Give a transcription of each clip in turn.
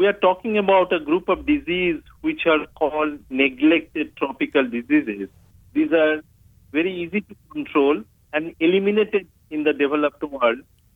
We are talking about a group of diseases which are called neglected tropical diseases. These are very easy to control and eliminated in the developed world,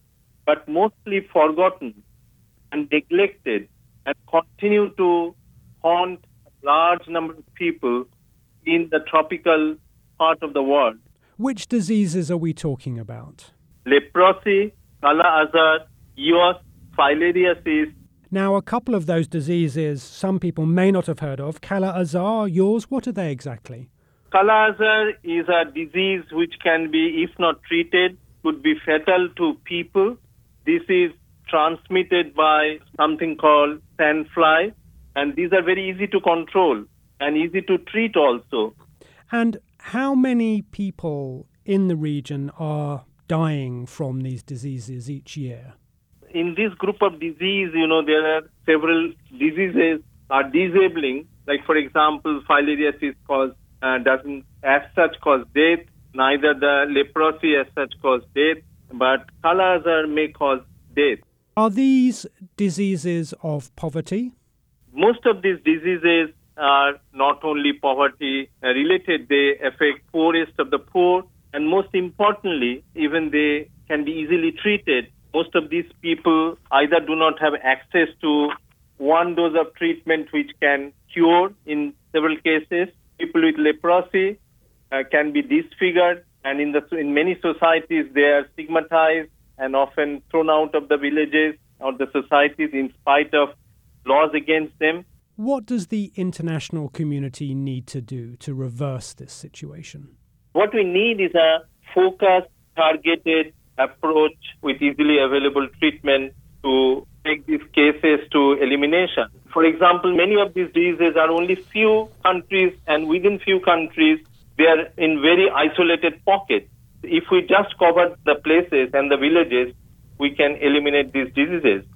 but mostly forgotten and neglected and continue to haunt a large number of people in the tropical part of the world. Which diseases are we talking about? Leprosy, Kala-Azar, EOS, filariasis. Now, a couple of those diseases some people may not have heard of. Kala-Azar, yours, what are they exactly? Kala-Azar is a disease which can be, if not treated, could be fatal to people. This is transmitted by something called sandfly, and these are very easy to control and easy to treat also. And how many people in the region are dying from these diseases each year? In this group of disease, there are several diseases are disabling. Like, for example, filariasis doesn't as such cause death. Neither the leprosy as such cause death, but Kala-Azar may cause death. Are these diseases of poverty? Most of these diseases are not only poverty related, they affect poorest of the poor, and most importantly, even they can be easily treated. Most of these people either do not have access to one dose of treatment which can cure in several cases. People with leprosy can be disfigured, and in many societies they are stigmatized and often thrown out of the villages or the societies in spite of laws against them. What does the international community need to do to reverse this situation? What we need is a focused, targeted approach with easily available treatment to take these cases to elimination. For example, many of these diseases are only few countries, and within few countries, they are in very isolated pockets. If we just cover the places and the villages, we can eliminate these diseases.